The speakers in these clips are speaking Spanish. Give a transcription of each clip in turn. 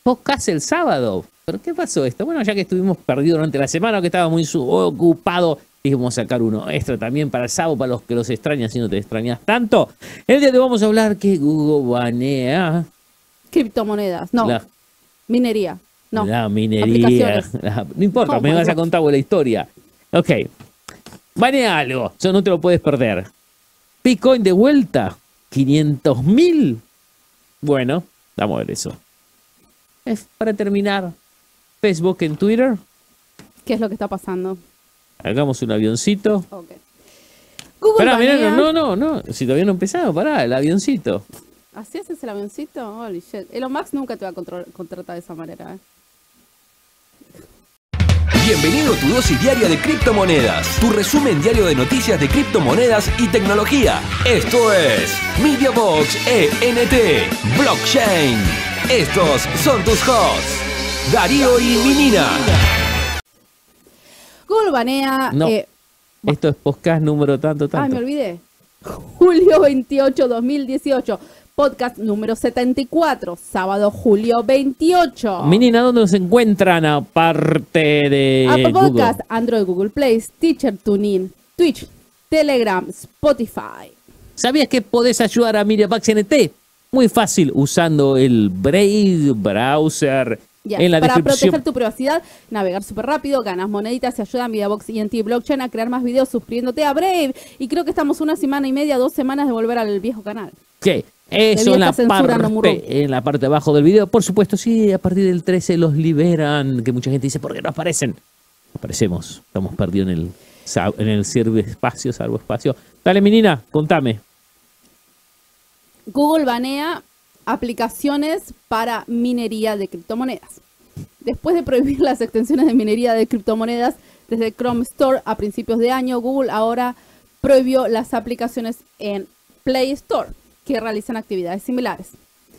podcast el sábado. ¿Pero qué pasó esto? Bueno, ya que estuvimos perdidos durante la semana, que estaba muy ocupado, dijimos sacar uno extra también para el sábado, para los que los extrañan, si no te extrañas tanto. El día de hoy vamos a hablar que Google banea criptomonedas, no, minería, no. La minería. No importa, me vas a contar vos la historia. Ok. Banea algo, eso no te lo puedes perder. Bitcoin de vuelta, 500.000. Bueno, vamos a ver eso. Para terminar, Facebook en Twitter. ¿Qué es lo que está pasando? Hagamos un avioncito. Ok. Google pará, banea... mirá, no. Si todavía no empezamos, pará, el avioncito. ¿Así haces el avioncito? Holy shit. Elon Musk nunca te va a contratar de esa manera, Bienvenido a tu dosis diaria de criptomonedas, tu resumen diario de noticias de criptomonedas y tecnología. Esto es MediaBox ENT Blockchain. Estos son tus hosts, Darío y Minina. Google banea... No, esto es podcast número tanto. Ah, me olvidé. Julio 28, 2018. Podcast número 74, sábado, julio 28. Minina, ¿dónde nos encuentran aparte de Apple Google? Podcast, Android, Google Play, Stitcher, TuneIn, Twitch, Telegram, Spotify. ¿Sabías que podés ayudar a MediaBox NT? Muy fácil, usando el Brave browser. Yes. En la Para descripción. proteger tu privacidad, navegar súper rápido, ganas moneditas y ayuda a MediaBox ENT Blockchain a crear más videos suscribiéndote a Brave. Y creo que estamos 1 semana y media, 2 semanas de volver al viejo canal. ¿Qué? Eso en la parte de abajo del video. Por supuesto, sí, a partir del 13 los liberan. Que mucha gente dice, ¿por qué no aparecen? Aparecemos. Estamos perdidos en el salvoespacio. Dale, menina, contame. Google banea aplicaciones para minería de criptomonedas. Después de prohibir las extensiones de minería de criptomonedas desde Chrome Store a principios de año, Google ahora prohibió las aplicaciones en Play Store que realizan actividades similares.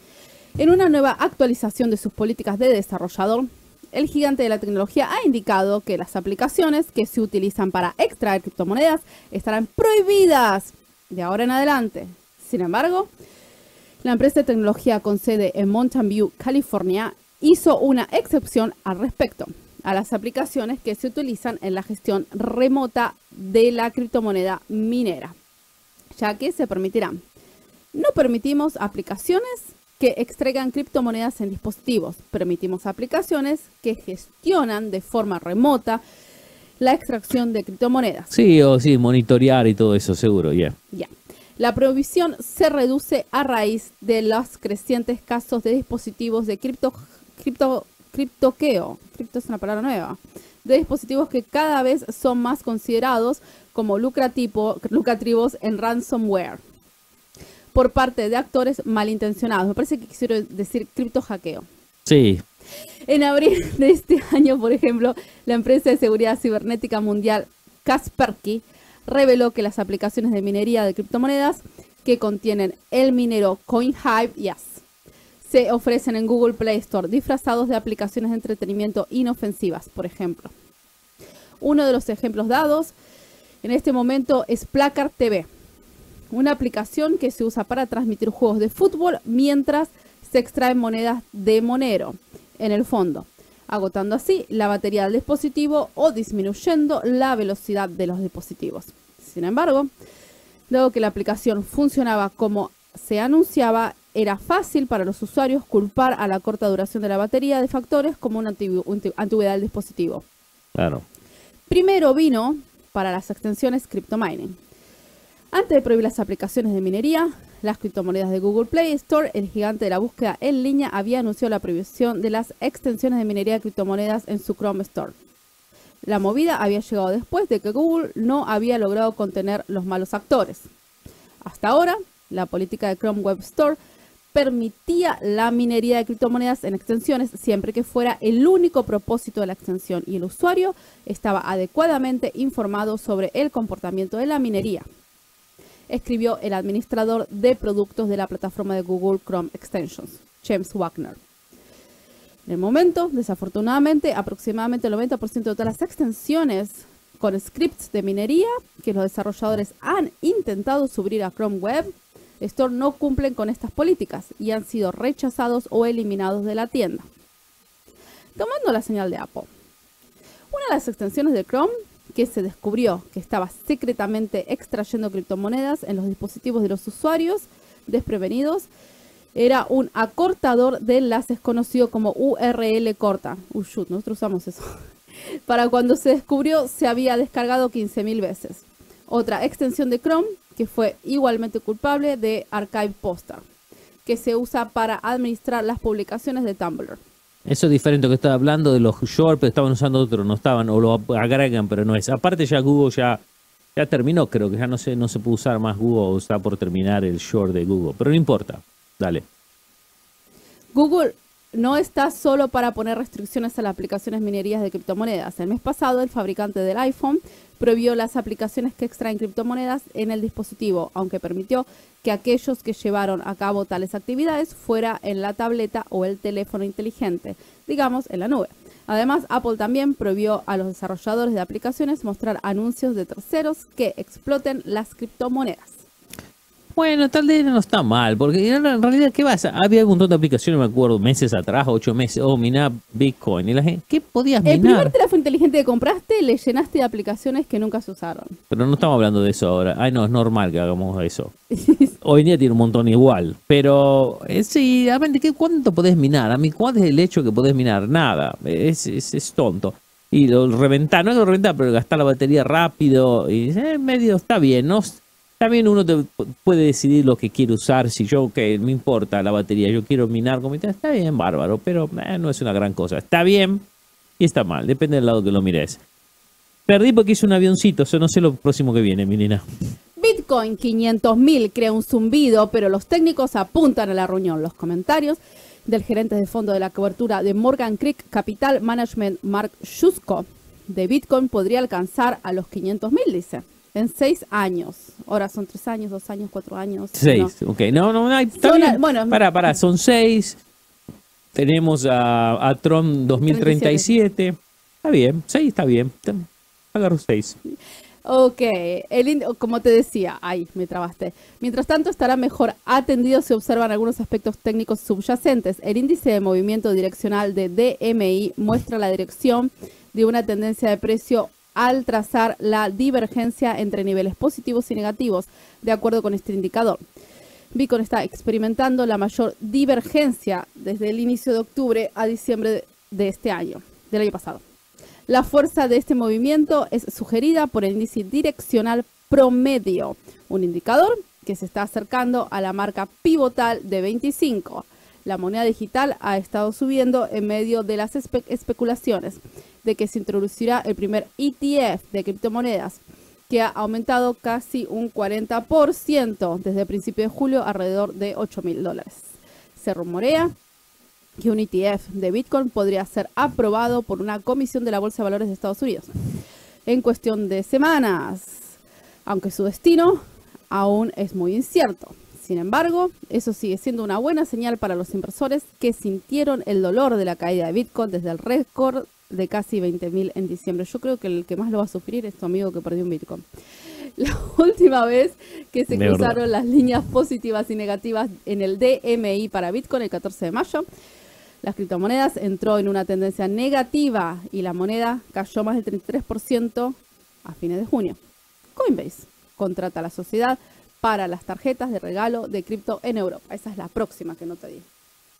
En una nueva actualización de sus políticas de desarrollador, el gigante de la tecnología ha indicado que las aplicaciones que se utilizan para extraer criptomonedas estarán prohibidas de ahora en adelante. Sin embargo, la empresa de tecnología con sede en Mountain View, California, hizo una excepción al respecto a las aplicaciones que se utilizan en la gestión remota de la criptomoneda minera, ya que se permitirán. No permitimos aplicaciones que extraigan criptomonedas en dispositivos. Permitimos aplicaciones que gestionan de forma remota la extracción de criptomonedas. Sí, monitorear y todo eso, seguro, ya. La prohibición se reduce a raíz de los crecientes casos de dispositivos de criptoqueo. Cripto es una palabra nueva. De dispositivos que cada vez son más considerados como lucrativos en ransomware por parte de actores malintencionados. Me parece que quisieron decir criptohackeo. Sí. En abril de este año, por ejemplo, la empresa de seguridad cibernética mundial Kaspersky reveló que las aplicaciones de minería de criptomonedas que contienen el minero CoinHive se ofrecen en Google Play Store disfrazados de aplicaciones de entretenimiento inofensivas, por ejemplo. Uno de los ejemplos dados en este momento es Placard TV, una aplicación que se usa para transmitir juegos de fútbol mientras se extraen monedas de Monero en el fondo, agotando así la batería del dispositivo o disminuyendo la velocidad de los dispositivos. Sin embargo, dado que la aplicación funcionaba como se anunciaba, era fácil para los usuarios culpar a la corta duración de la batería de factores como una antigüedad del dispositivo. Claro. Primero vino para las extensiones CryptoMining. Antes de prohibir las aplicaciones de minería, las criptomonedas de Google Play Store, el gigante de la búsqueda en línea había anunciado la prohibición de las extensiones de minería de criptomonedas en su Chrome Store. La movida había llegado después de que Google no había logrado contener los malos actores. Hasta ahora, la política de Chrome Web Store permitía la minería de criptomonedas en extensiones siempre que fuera el único propósito de la extensión y el usuario estaba adecuadamente informado sobre el comportamiento de la minería, escribió el administrador de productos de la plataforma de Google Chrome Extensions, James Wagner. En el momento, desafortunadamente, aproximadamente el 90% de todas las extensiones con scripts de minería que los desarrolladores han intentado subir a Chrome Web Store no cumplen con estas políticas y han sido rechazados o eliminados de la tienda. tomando la señal de Apple. Una de las extensiones de Chrome que se descubrió que estaba secretamente extrayendo criptomonedas en los dispositivos de los usuarios desprevenidos era un acortador de enlaces conocido como URL corta. Nosotros usamos eso. Para cuando se descubrió, se había descargado 15.000 veces. Otra extensión de Chrome que fue igualmente culpable de Archive Poster, que se usa para administrar las publicaciones de Tumblr. Eso es diferente a lo que estaba hablando de los short, pero estaban usando otro, no estaban, o lo agregan, pero no es. Aparte ya Google ya terminó, creo que ya no se puede usar más Google, está por terminar el short de Google, pero no importa, dale. Google no está solo para poner restricciones a las aplicaciones minerías de criptomonedas. El mes pasado, el fabricante del iPhone prohibió las aplicaciones que extraen criptomonedas en el dispositivo, aunque permitió que aquellos que llevaron a cabo tales actividades fuera en la tableta o el teléfono inteligente, digamos en la nube. Además, Apple también prohibió a los desarrolladores de aplicaciones mostrar anuncios de terceros que exploten las criptomonedas. Bueno, tal vez no está mal, porque en realidad, ¿qué pasa? Había un montón de aplicaciones, me acuerdo, meses atrás, 8 meses, minar Bitcoin. Y la gente, ¿qué podías minar? El primer teléfono inteligente que compraste, le llenaste de aplicaciones que nunca se usaron. Pero no estamos hablando de eso ahora. Ay, no, es normal que hagamos eso. Hoy en día tiene un montón igual. Pero, sí, realmente, ¿cuánto podés minar? A mí, ¿cuál es el hecho que podés minar? Nada. Es tonto. Y lo reventar, no es lo reventar, pero gastar la batería rápido. Y medio está bien, ¿no? También uno puede decidir lo que quiere usar. Si yo, que me importa la batería, yo quiero minar como está bien, bárbaro, pero no es una gran cosa. Está bien y está mal, depende del lado que lo mires. Perdí porque hice un avioncito, eso no sé lo próximo que viene, mi nena. Bitcoin 500.000 crea un zumbido, pero los técnicos apuntan a la reunión. Los comentarios del gerente de fondo de la cobertura de Morgan Creek Capital Management, Mark Shusko, de Bitcoin podría alcanzar a los 500.000, dice. En 6 años. Ahora son 3 años, 2 años, 4 años. 6, no. Ok. No, está bien. Bueno, para, son 6. Tenemos a Trump 2037. Está bien, 6 está bien. Agarro 6. Ok, como te decía, me trabaste. Mientras tanto, estará mejor atendido si observan algunos aspectos técnicos subyacentes. El índice de movimiento direccional de DMI muestra la dirección de una tendencia de precio al trazar la divergencia entre niveles positivos y negativos, de acuerdo con este indicador. Bitcoin está experimentando la mayor divergencia desde el inicio de octubre a diciembre del año pasado. La fuerza de este movimiento es sugerida por el índice direccional promedio, un indicador que se está acercando a la marca pivotal de 25. La moneda digital ha estado subiendo en medio de las especulaciones de que se introducirá el primer ETF de criptomonedas, que ha aumentado casi un 40% desde el principio de julio, alrededor de $8.000. Se rumorea que un ETF de Bitcoin podría ser aprobado por una comisión de la Bolsa de Valores de Estados Unidos en cuestión de semanas, aunque su destino aún es muy incierto. Sin embargo, eso sigue siendo una buena señal para los inversores que sintieron el dolor de la caída de Bitcoin desde el récord de casi 20.000 en diciembre. Yo creo que el que más lo va a sufrir es tu amigo que perdió un Bitcoin. La última vez que se cruzaron las líneas positivas y negativas en el DMI para Bitcoin, el 14 de mayo, las criptomonedas entró en una tendencia negativa y la moneda cayó más del 33% a fines de junio. Coinbase contrata a la sociedad para las tarjetas de regalo de cripto en Europa. Esa es la próxima que no te di.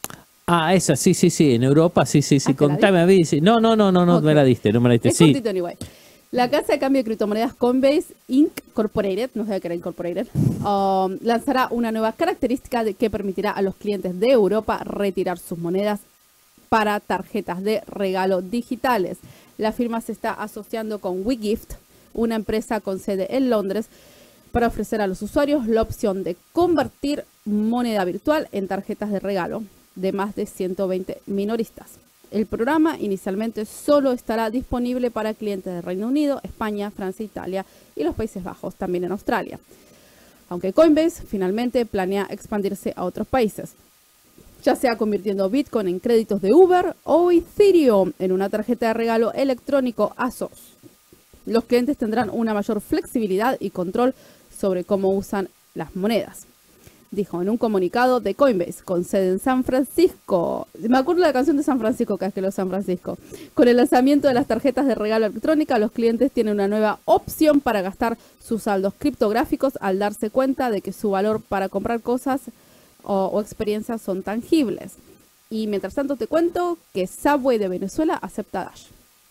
Esa, sí, en Europa, sí, contame a mí. Sí. No, okay. me la diste, no me la diste. Es cortito, anyway. La casa de cambio de criptomonedas Coinbase Incorporated, no sé qué era Incorporated, lanzará una nueva característica que permitirá a los clientes de Europa retirar sus monedas para tarjetas de regalo digitales. La firma se está asociando con WeGift, una empresa con sede en Londres, para ofrecer a los usuarios la opción de convertir moneda virtual en tarjetas de regalo de más de 120 minoristas. El programa inicialmente solo estará disponible para clientes de Reino Unido, España, Francia, Italia y los Países Bajos, también en Australia. Aunque Coinbase finalmente planea expandirse a otros países, ya sea convirtiendo Bitcoin en créditos de Uber o Ethereum en una tarjeta de regalo electrónico ASOS. Los clientes tendrán una mayor flexibilidad y control sobre cómo usan las monedas. dijo en un comunicado de Coinbase, con sede en San Francisco. Me acuerdo de la canción de San Francisco, cada vez que leo San Francisco. Con el lanzamiento de las tarjetas de regalo electrónica, los clientes tienen una nueva opción para gastar sus saldos criptográficos al darse cuenta de que su valor para comprar cosas o experiencias son tangibles. Y mientras tanto te cuento que Subway de Venezuela acepta Dash.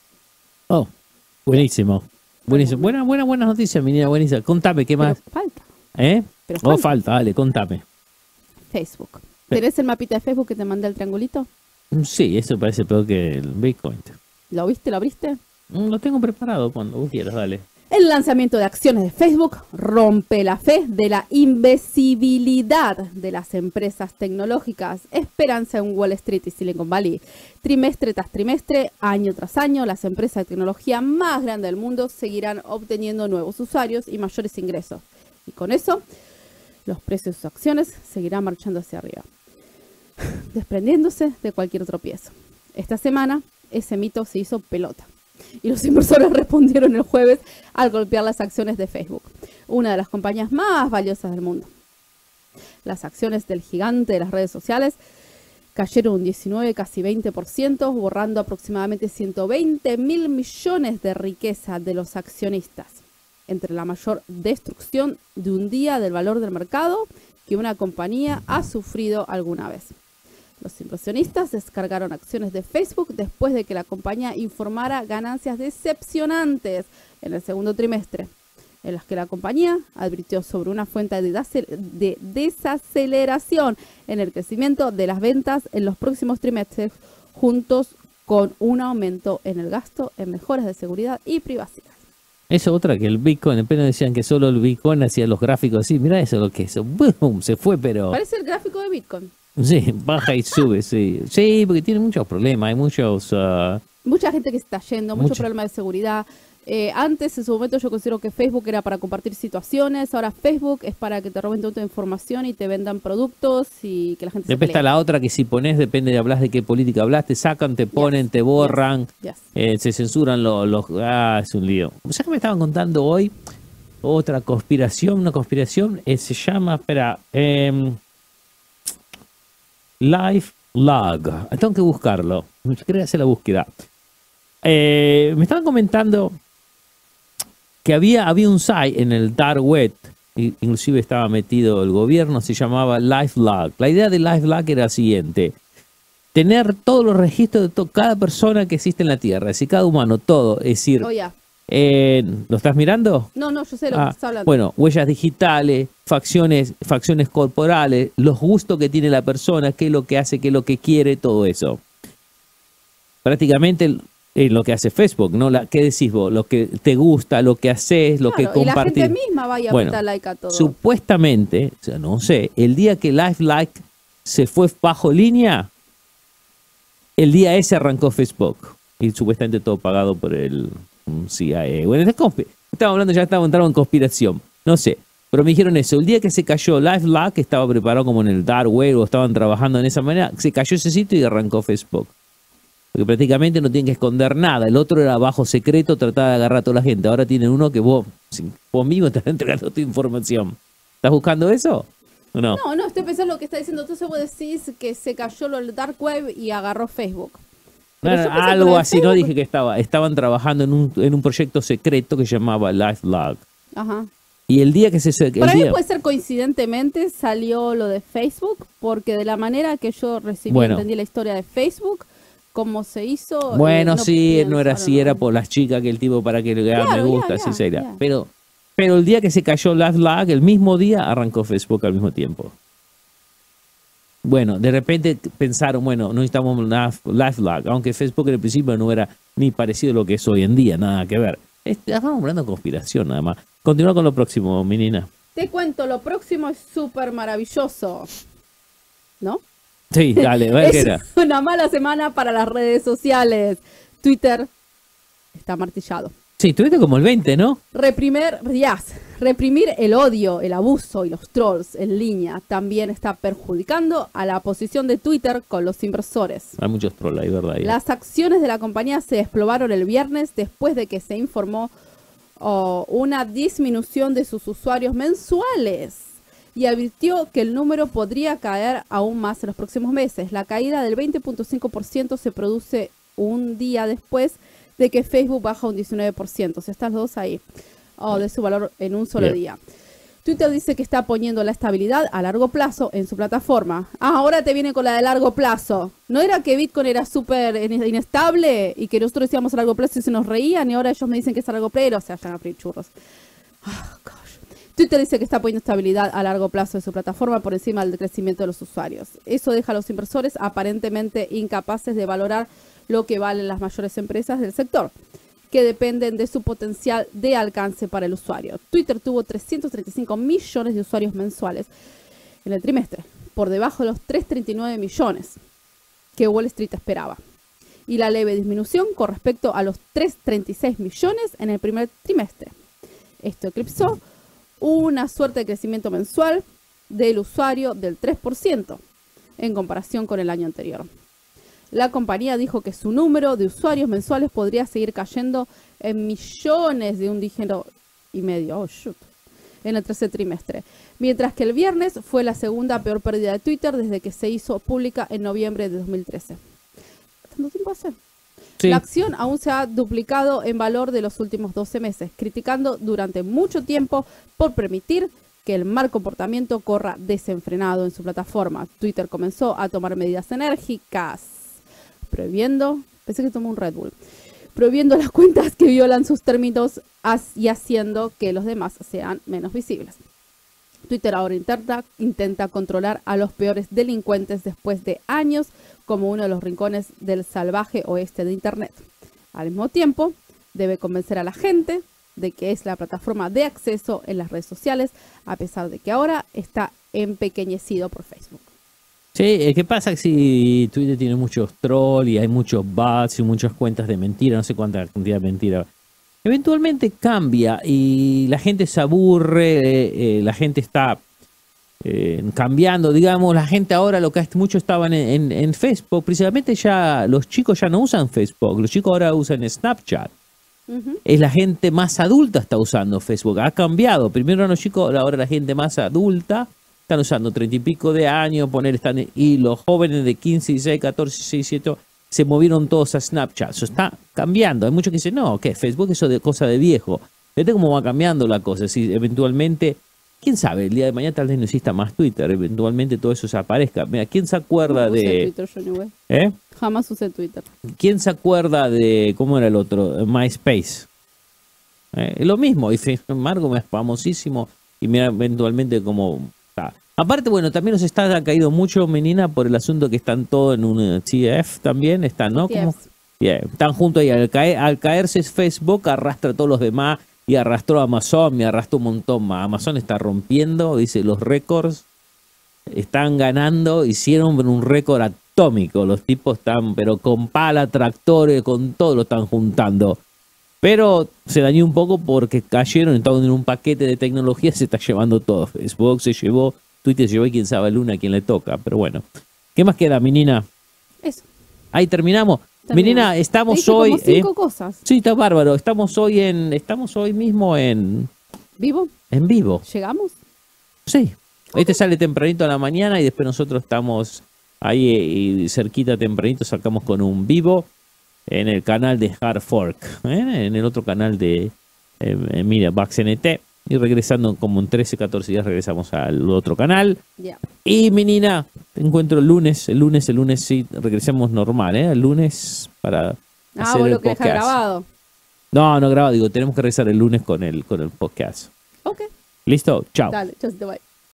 Oh, buenísimo. Buenísimo. Buena noticia, mi niña, buenísima. Contame, ¿qué más? Pero falta. Pero falta, dale, contame. Facebook. ¿Tenés el mapita de Facebook que te mandé el triangulito? Sí, eso parece peor que el Bitcoin. ¿Lo viste? ¿Lo abriste? Lo tengo preparado cuando vos quieras, dale. El lanzamiento de acciones de Facebook rompe la fe de la invisibilidad de las empresas tecnológicas. Esperanza en Wall Street y Silicon Valley. Trimestre tras trimestre, año tras año, las empresas de tecnología más grandes del mundo seguirán obteniendo nuevos usuarios y mayores ingresos. Y con eso, los precios de sus acciones seguirán marchando hacia arriba, desprendiéndose de cualquier tropiezo. Esta semana, ese mito se hizo pelota. Y los inversores respondieron el jueves al golpear las acciones de Facebook, una de las compañías más valiosas del mundo. Las acciones del gigante de las redes sociales cayeron un 19, casi 20%, borrando aproximadamente 120.000 millones de riqueza de los accionistas, entre la mayor destrucción de un día del valor del mercado que una compañía ha sufrido alguna vez. Los inversionistas descargaron acciones de Facebook después de que la compañía informara ganancias decepcionantes en el segundo trimestre, en las que la compañía advirtió sobre una fuente de desaceleración en el crecimiento de las ventas en los próximos trimestres, juntos con un aumento en el gasto en mejoras de seguridad y privacidad. Eso otra que el Bitcoin, apenas decían que solo el Bitcoin hacía los gráficos así, mirá eso lo que es, boom, se fue, pero... Parece el gráfico de Bitcoin. Sí, baja y sube, sí. Sí, porque tiene muchos problemas, hay muchos... Mucha gente que se está yendo, mucho problema de seguridad. Antes, en su momento, yo considero que Facebook era para compartir situaciones. Ahora Facebook es para que te roben toda tu información y te vendan productos y que la gente Después está la otra que si pones, depende de hablas de qué política hablas, te sacan, te ponen, te borran, se censuran los... es un lío. O sea que me estaban contando hoy otra conspiración, una conspiración, se llama, espera... LifeLog. Tengo que buscarlo. Quería hacer la búsqueda. Me estaban comentando que había un site en el dark web, inclusive estaba metido el gobierno, se llamaba LifeLog. La idea de LifeLog era la siguiente: tener todos los registros de cada persona que existe en la Tierra, es decir, cada humano, todo. Es decir, ¿lo estás mirando? No, yo sé lo que estás hablando. Bueno, huellas digitales, facciones corporales, los gustos que tiene la persona, qué es lo que hace, qué es lo que quiere, todo eso. Prácticamente lo que hace Facebook, ¿no? ¿Qué decís vos? Lo que te gusta, lo que haces, lo que compartís. Y la gente misma va y aprieta like a todo. Supuestamente, o sea, no sé, el día que LifeLog se fue bajo línea, el día ese arrancó Facebook. Y supuestamente todo pagado por el... CIA. Bueno, estábamos entrando en conspiración, no sé, pero me dijeron eso, el día que se cayó LifeLog, que estaba preparado como en el dark web o estaban trabajando en esa manera, se cayó ese sitio y arrancó Facebook, porque prácticamente no tienen que esconder nada. El otro era bajo secreto, trataba de agarrar a toda la gente. Ahora tienen uno que vos mismo estás entregando tu información. ¿Estás buscando eso? ¿O no? No, estoy pensando lo que está diciendo. Entonces vos decís que se cayó el dark web y agarró Facebook. Algo así, no dije que estaban trabajando en un proyecto secreto que se llamaba LifeLog. Ajá. Y el día que Para mí puede ser coincidentemente salió lo de Facebook, porque de la manera que yo entendí la historia de Facebook, cómo se hizo. Bueno, no era así, era por las chicas que el tipo para que le haga me gusta, así sería. Pero el día que se cayó LifeLog, el mismo día arrancó Facebook al mismo tiempo. Bueno, de repente pensaron, no necesitamos LifeLog, aunque Facebook en el principio no era ni parecido a lo que es hoy en día, nada que ver. Estamos hablando de conspiración nada más. Continúa con lo próximo, mi nina. Te cuento, lo próximo es súper maravilloso, ¿no? Sí, dale, a ver qué era. Es una mala semana para las redes sociales. Twitter está martillado. Sí, tuviste como el 20, ¿no? Reprimir el odio, el abuso y los trolls en línea también está perjudicando a la posición de Twitter con los inversores. Hay muchos trolls ahí, ¿verdad? Las acciones de la compañía se desplomaron el viernes después de que se informó una disminución de sus usuarios mensuales y advirtió que el número podría caer aún más en los próximos meses. La caída del 20.5% se produce un día después de que Facebook baja un 19%. O sea, están los dos ahí, de su valor en un solo día. Twitter dice que está poniendo la estabilidad a largo plazo en su plataforma. Ahora te viene con la de largo plazo. ¿No era que Bitcoin era súper inestable y que nosotros decíamos a largo plazo y se nos reían y ahora ellos me dicen que es a largo plazo? O sea, ya van a freír churros. Twitter dice que está poniendo estabilidad a largo plazo en su plataforma por encima del crecimiento de los usuarios. Eso deja a los inversores aparentemente incapaces de valorar lo que valen las mayores empresas del sector, que dependen de su potencial de alcance para el usuario. Twitter tuvo 335 millones de usuarios mensuales en el trimestre, por debajo de los 339 millones que Wall Street esperaba, y la leve disminución con respecto a los 336 millones en el primer trimestre. Esto eclipsó una suerte de crecimiento mensual del usuario del 3% en comparación con el año anterior. La compañía dijo que su número de usuarios mensuales podría seguir cayendo en millones de un dígito y medio en el tercer trimestre, mientras que el viernes fue la segunda peor pérdida de Twitter desde que se hizo pública en noviembre de 2013. ¿Tanto tiempo hace? Sí. La acción aún se ha duplicado en valor de los últimos 12 meses, criticando durante mucho tiempo por permitir que el mal comportamiento corra desenfrenado en su plataforma. Twitter comenzó a tomar medidas enérgicas, prohibiendo las cuentas que violan sus términos y haciendo que los demás sean menos visibles. Twitter ahora intenta controlar a los peores delincuentes después de años como uno de los rincones del salvaje oeste de Internet. Al mismo tiempo, debe convencer a la gente de que es la plataforma de acceso en las redes sociales, a pesar de que ahora está empequeñecido por Facebook. Sí, ¿qué pasa si Twitter tiene muchos trolls y hay muchos bots y muchas cuentas de mentira, no sé cuánta cantidad de mentira? Eventualmente cambia y la gente se aburre, la gente está cambiando, digamos, la gente ahora lo que hace mucho estaban en Facebook, principalmente ya los chicos ya no usan Facebook, los chicos ahora usan Snapchat. Es la gente más adulta está usando Facebook, ha cambiado, primero eran los chicos, ahora la gente más adulta están usando 30 y pico de años, y los jóvenes de 15, 16, 14, 16, 17 se movieron todos a Snapchat. Eso está cambiando. Hay muchos que dicen, no, ¿qué? Facebook eso de cosa de viejo. Fíjate cómo va cambiando la cosa. Si eventualmente, quién sabe, el día de mañana tal vez no exista más Twitter, eventualmente todo eso se aparezca. Mira, ¿quién se acuerda de Twitter, Jamás usé Twitter. ¿Quién se acuerda de cómo era el otro? MySpace. Es lo mismo, y sin embargo es famosísimo y mira eventualmente cómo está. Aparte, bueno, también nos ha caído mucho, menina, por el asunto que están todos en un TF también, están, ¿no? Como, están juntos ahí. Al caerse Facebook, arrastra a todos los demás y arrastró a Amazon, arrastró un montón más. Amazon está rompiendo, dice, los récords están ganando, hicieron un récord atómico. Los tipos están, pero con pala, tractores, con todo lo están juntando. Pero se dañó un poco porque cayeron, estaban en un paquete de tecnología, se está llevando todo. Facebook se llevó, Twitter se llevó y quién sabe el a quién le toca. Pero bueno, ¿qué más queda, menina? Eso. Ahí terminamos. Menina, estamos hoy. Como 5 cosas. Sí, está bárbaro. Estamos hoy mismo en. ¿Vivo? En vivo. ¿Llegamos? Sí. Este sale tempranito a la mañana y después nosotros estamos ahí y cerquita tempranito, sacamos con un vivo en el canal de Hard Fork, en el otro canal de mira, VaxNT, y regresando como en 13, 14 días regresamos al otro canal. Y menina, te encuentro el lunes sí, regresamos normal, el lunes para hacer el lo que podcast. Grabado. No grabado, digo, tenemos que regresar el lunes con el podcast. Ok. ¿Listo? Chao. Dale, chao, bye.